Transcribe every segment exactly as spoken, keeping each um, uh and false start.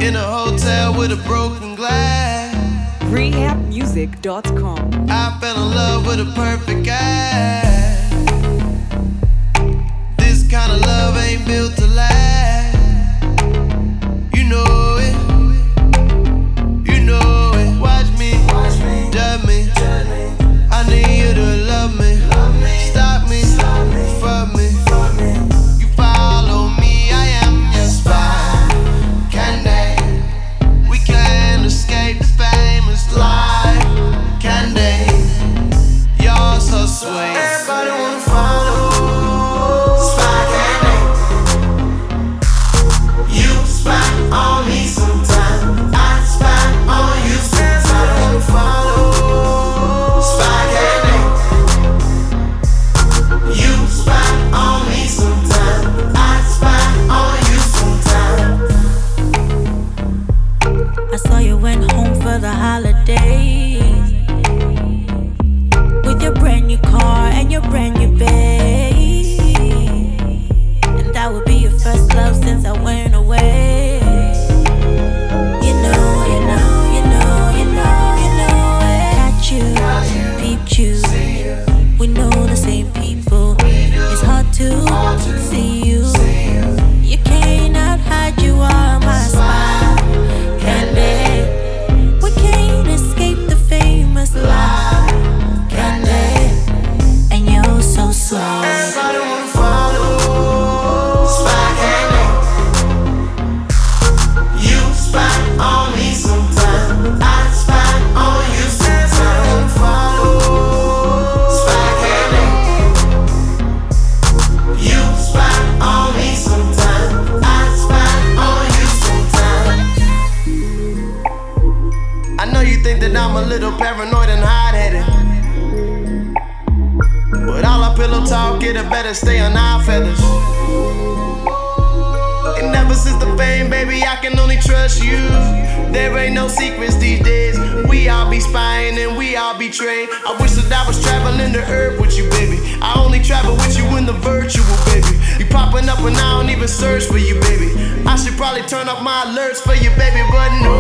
in a hotel with a broken glass. rehab music dot com. I fell in love with a perfect guy. This kind of love ain't built to last. You know it, you know it. Watch me, judge me. I need you to love me, stop me, fuck me. You follow me, I am your spy. Candy, we can't escape the famous life. Candy, you're so sweet. Everybody wanna follow. Spy Candy, you spy on me sometime. I spy on you sometime. Everybody wanna follow. Spy Candy, you spy on me sometime. I spy on you sometime. I saw you went home for the holidays with your brand new car and your brand new babe, and that would be your first love since I went away. You know, you know, you know, you know, you know it. Got you, peeped you. We know the same people. It's hard to see you. You cannot hide, you are my spy. Candy, we can't escape the famous lie. Candy, and you're so sweet. Everybody wanna follow. Spy Candy, you spy on me sometime. I spy on you sometime. Everybody wanna follow. Spy Candy, you spy on me sometime. I spy on you sometime. I know you think that I'm a little paranoid and hot-headed, but all our pillow talk, it better stay on our feathers. And ever since the fame, baby, I can only trust you. There ain't no secrets these days. We all be spying and we all betray. I wish that I was traveling the earth with you, baby. I only travel with you in the virtual, baby. You popping up and I don't even search for you, baby. I should probably turn off my alerts for you, baby, but no.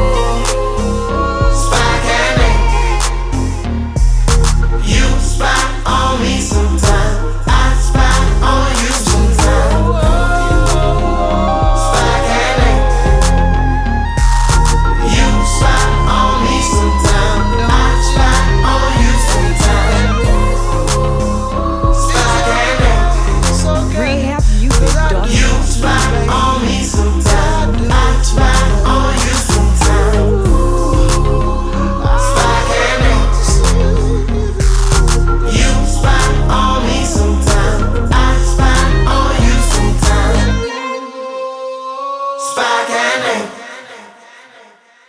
Spy Candy, you spy on me so